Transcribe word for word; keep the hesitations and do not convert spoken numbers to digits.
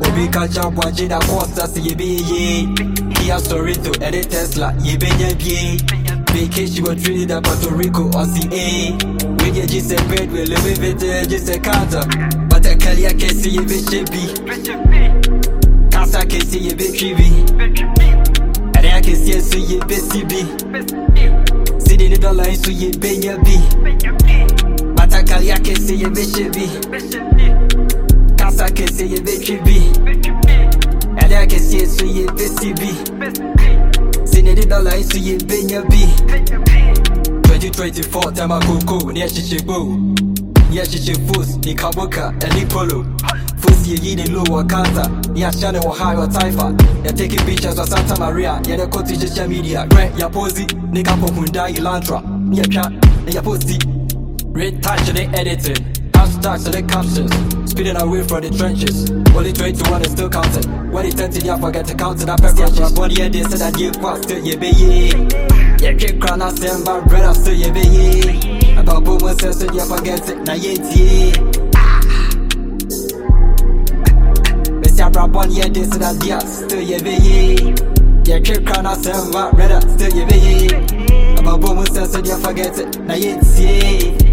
Obi catch up watching that costa see ye be ye. Kia Sorito edit Tesla ye be ye be. Vacation go Trinidad Puerto Rico or C A. When you just say bread we live with it just a counter. But I can ya can see ye be chippy. Casa can see ye be chibi. And I can see so ye be C B. See the dollar in so ye be ye be. But I can ya can see ye be chibi. Casa can see ye be chibi. And I can see so ye be C B. See the dollar in so ye be ye be. twenty twenty-four time I go go near Chichibo. Near Chichifus, the Kabuka, and the Polo. First year in low Wakata, near Channel Ohio Taifa. They're taking pictures of Santa Maria, yeah, they're cutting social media. Right, ya posy, Nika Pokunda, Elantra, near chat, and ya posty. Red touch and they editing. Hashtags and the captions. Speeding away from the trenches. Only twenty-one is still counting. When it's thirty, you forget to count it up and rush. But yeah, they said that you quite still ye be ye. Yeah, keep crying out, saying my brother still ye be ye. About boom and says, you forget it, now ye ye. Mister Brabon, yeah, they said that you still ye be ye. Yeah, keep crying out, saying my brother still ye be ye. About boom and says, you forget it, now ye ye.